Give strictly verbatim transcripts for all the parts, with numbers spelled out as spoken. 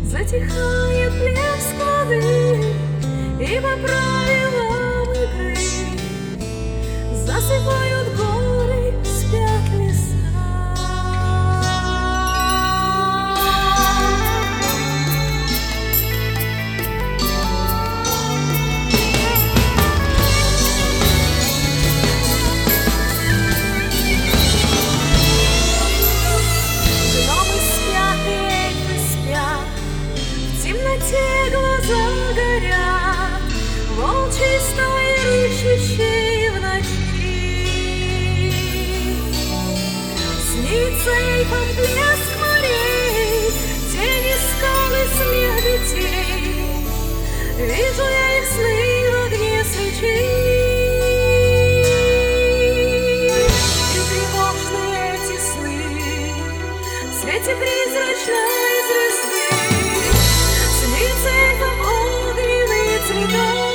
Затихает плеск воды, и по правилам игры засыпают горы, спят леса. Гномы спят и эльфы спят, в темноте глаза горят, волчий стой рычащий в ночи. Снится эльфам блеск морей, тени скал и смех детей. Вижу я их сны в огне свечи. И тревожны эти сны в свете призрачной звезды. Снится эльфам огненный цветок,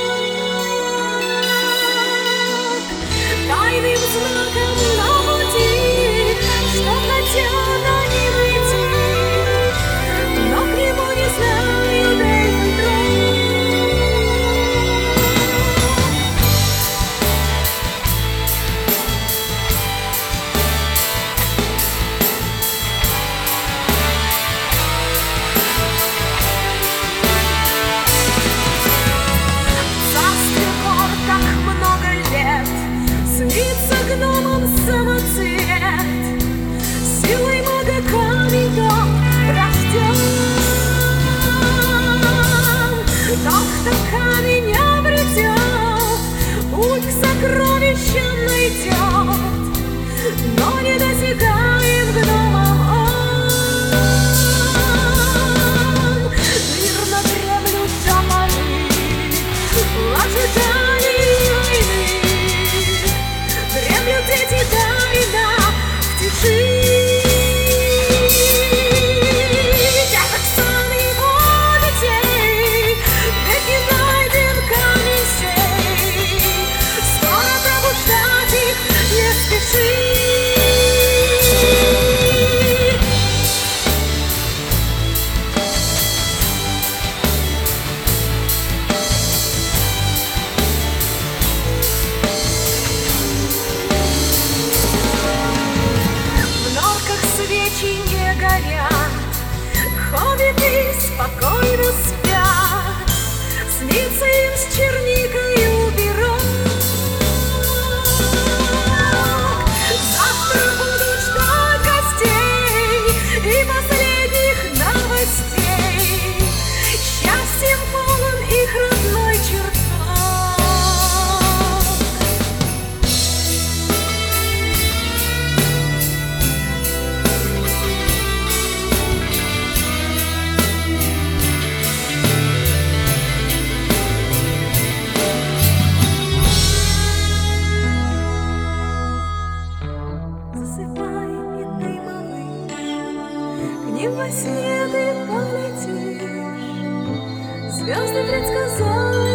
тайным знаком на пути, что хотят они найти, но к нему не знают эльфы дорог. В царстве гор так много лет снится гномам самоцвет, силой мага камень дом рожден. Тот, кто камень обретет, путь к сокровищам найдет, но не досягаем гномам он. Мирно дремлют тополи в ожидании войны, дремлют дети тайно в тиши. Тяжек сон его детей, ведь не найден камень сей. Скоро пробуждать их не спеши. В норках свечи не горят, хоббиты спокойно спят, снится им с черникою пирог. Завтра будут ждать гостей и последних новостей. Счастьем полон их родной чертог. Засыпай, и ты, малыш, к ним во сне ты полетишь. Звезды предсказали